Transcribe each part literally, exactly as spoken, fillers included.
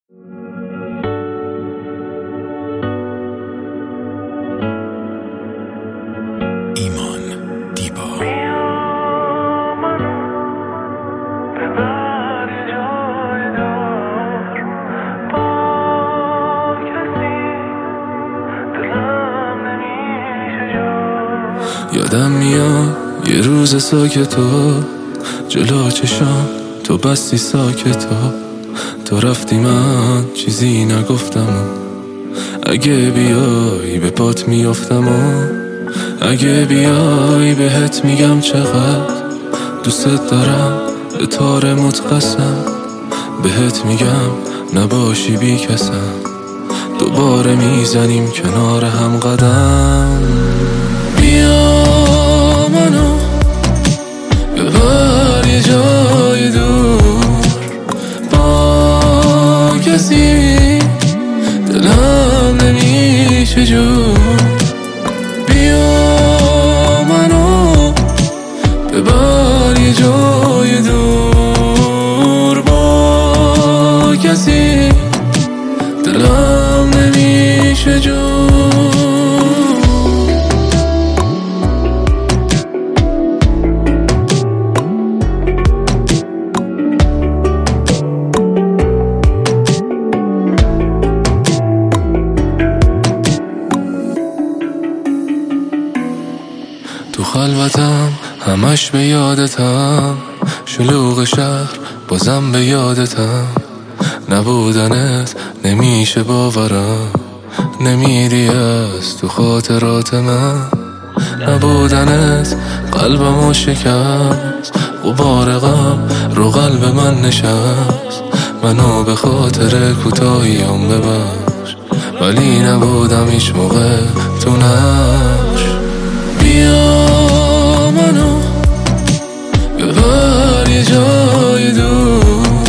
ایمان دیبا. یادم میاد یه روز ساکتا جلو چشام تو بستی ساکتا، تو رفتی من چیزی نگفتم و اگه بیای به پات میافتم و اگه بیای بهت میگم چقدر دوست دارم، به تار متقسم بهت میگم نباشی بی کسم، دوباره میزنیم کنار هم قدم. بیا منو ببر یه جای دور با کسی دلم نمیشه جور. بیا منو ببر یه جای دور با کسی دلم نمیشه جور. تو خلوتم همش به یادتم، شلوغ شهر بازم به یادتم، نبودنت نمیشه باورم، نمیری از تو خاطرات من، نبودنت قلبمو شکست، غبار غم رو قلب من نشست، منو به خاطر کوتاهیام ببخش ولی نبودم هیچ موقع تو نقش. بیا منو ببر یه جای دور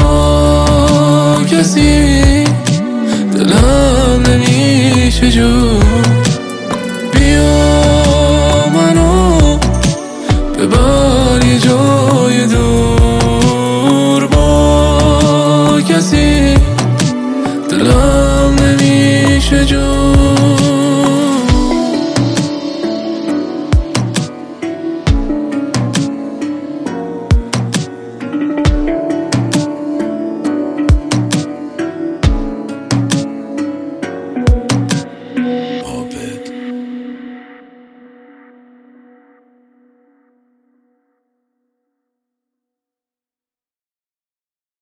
با کسی دلم نمیشه جور.